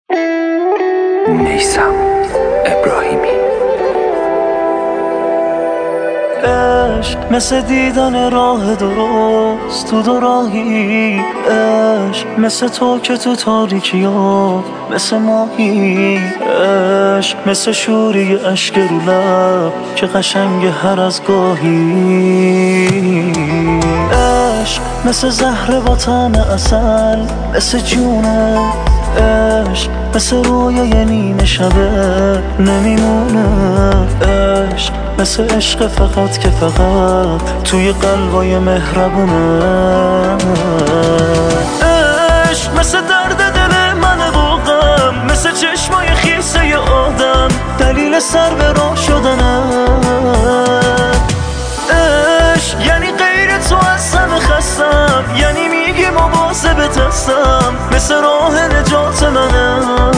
میثم ابراهیمی. عشق مثل دیدن راه درست تو دو راهی، عشق مثل تو که تو تاریکی ها مثل ماهی، عشق مثل شوری اشک رو لب که قشنگ هر از گاهی، عشق مثل زهر با طعم عسل مثل جونه، عشق مثل رویای نیمه شبه نمیمونه، عشق مثل عشق فقط که فقط توی قلبای مهربونه، عشق مثل درد دل من و غم، مثل چشمای خیسه آدم دلیل سر به راه شدنه، عشق یعنی غیر تو از همه خستم، یعنی میگی مواظبت هستم، مثل راه نجات منه.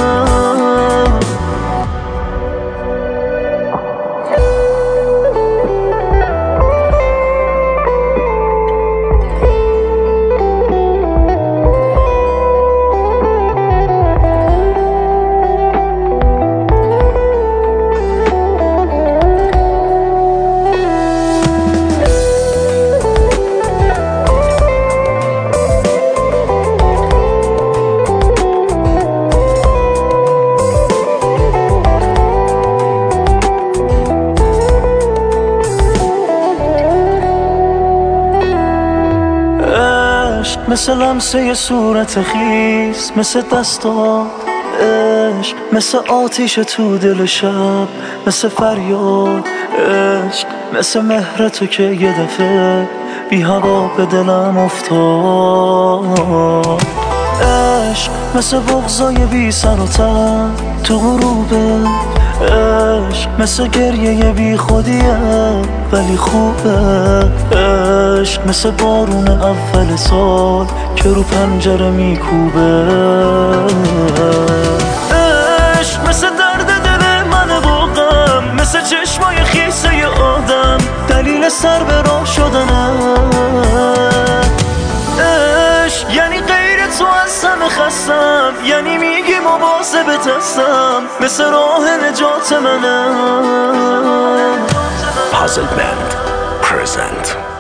مثل لمسه صورت خیس، مثل دستات عشق، مثل آتیش تو دل شب، مثل فریاد عشق، مثل مهر تو که یه دفعه بی هوا به دلم افتاد، عشق مثل بغضای بی سر و ته تو غروبه، عشق مثل گریه بی خودیه ولی خوبه، عشق مثل بارون اول سال که رو پنجره میکوبه، عشق مثل درد دل من و غم، مثل چشمای خیسه آدم دلیل سر به راه شدنه، عشق یعنی غیر تو از همه خستم، یعنی میگی مواظبت هستم، مثل راه نجات منه. Puzzle Band present